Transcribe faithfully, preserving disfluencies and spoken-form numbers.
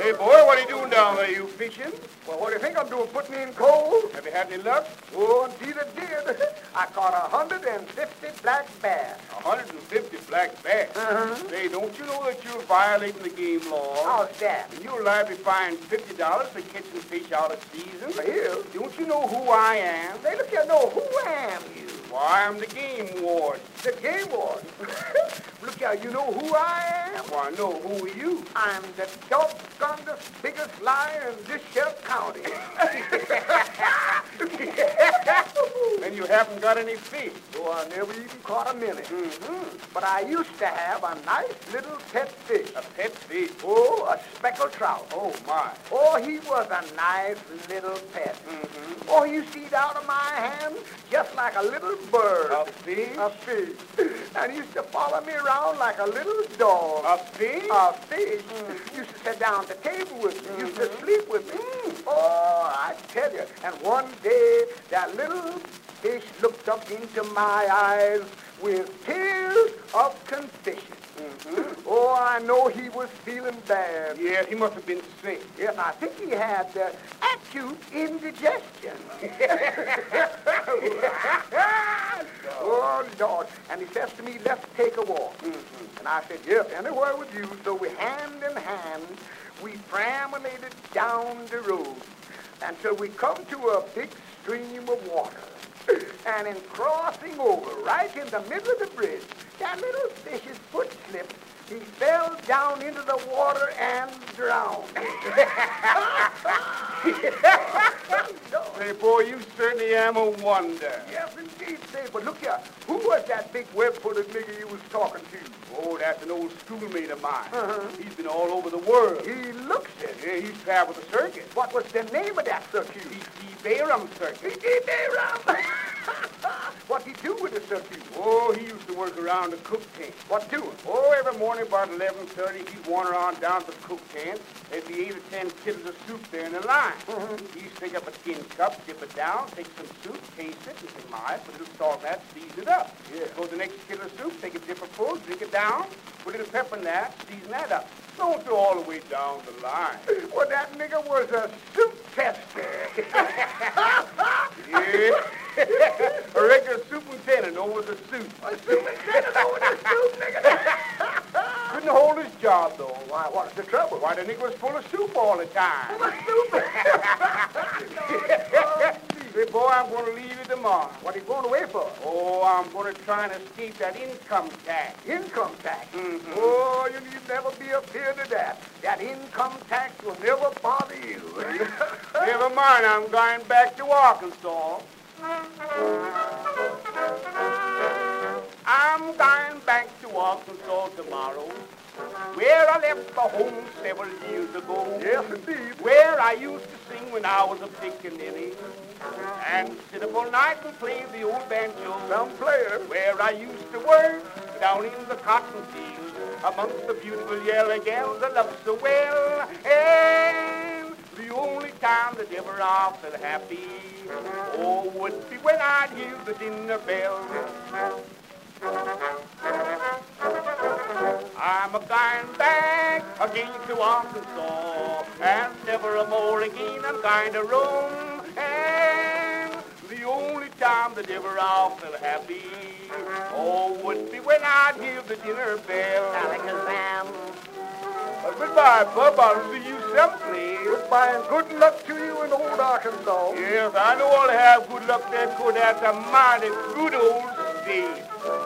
Hey, boy, what are you doing down there? You fishing? Well, what do you think I'm doing, putting in coal? Have you had any luck? Oh, indeed I did. I caught a hundred and fifty black bass. one hundred fifty black bass? Uh-huh. Say, don't you know that you're violating the game law? How's that? And you're liable to find fifty dollars for catching fish out of season. Well, Don't you know who I am? they look, you know, who am you? Why, I'm the game warden. The game warden. Look here, you know who I am? Why, no, who are you? I'm the doggonest biggest liar in this here county. And you haven't got any fish. So I never even caught a minute. Mm-hmm. But I used to have a nice little pet fish. A pet fish. Oh, a speckled trout. Oh, my. Oh, he was a nice little pet. Mm-hmm. Oh, he used to eat out of my hand just like a little bird. A fish? A fish. And he used to follow me around like a little dog. A fish? A fish. Used to sit down at the table with me. Used to sleep with me. Oh, I tell you. And one day, that little fish looked up into my eyes with tears of confession. Mm-hmm. Oh, I know he was feeling bad. Yes, he must have been sick. Yes, I think he had uh, acute indigestion. Oh, Lord. And he says to me, let's take a walk. Mm-hmm. And I said, yes, anywhere with you. So we hand in hand, we perambulated down the road until we come to a big stream of water. And in crossing over, right in the middle of the bridge, that little fish's foot slipped. He fell down into the water and drowned. Say, boy, you certainly am a wonder. Yes, indeed, say. But look here, who was that big web-footed nigger you was talking to? Oh, that's an old schoolmate of mine. Uh-huh. He's been all over the world. He looks it. Yeah, he's traveled the circuit. What was the name of that circuit? He, he Bayram circuit. He Bayram. What he do with the circuit? Oh, he used to work around the cook tent. What doing? Oh, every morning about eleven thirty, he'd wander on down to the cook tent. There'd be eight or ten kilos of soup there in a line. Mm-hmm. He'd pick up a tin cup, dip it down, take some soup, taste it, and say, my, put a little salt in that, season it up. Yeah. Go to the next kilo of soup, take a dipper full, drink it down, put a little pepper in that, season that up. Don't go all the way down the line. Well, that nigga was a soup tester. Yeah. A regular superintendent over the soup. A superintendent over the soup, nigga. Couldn't hold his job, though. Why, what's the trouble? Why, the nigga was full of soup all the time. Full of soup? Say, boy, I'm going to leave you tomorrow. What are you going away for? Oh, I'm going to try and escape that income tax. Income tax. Mm-hmm. Oh, you need never be afeard of that. That income tax will never bother you. Never mind, I'm going back to Arkansas. I'm going back to Arkansas tomorrow, where I left the home several years ago. Yes, indeed. Where I used to sing when I was a pickaninny, and sit up all night and play the old banjo. Some player. Where I used to work down in the cotton field, amongst the beautiful yellow gals I love so well. And the only time that ever I felt happy, oh, would be when I'd hear the dinner bell. I'm a going back again to Arkansas, and never a more again I'm going to roam. And the only time that ever I felt happy, oh, would be when I'd hear the dinner bell. Alakazam. Uh, goodbye, Bub. I'll see you someplace. Goodbye and good luck to you in old Arkansas. Yes, I know I'll have good luck there, 'cause that's a mighty good old state.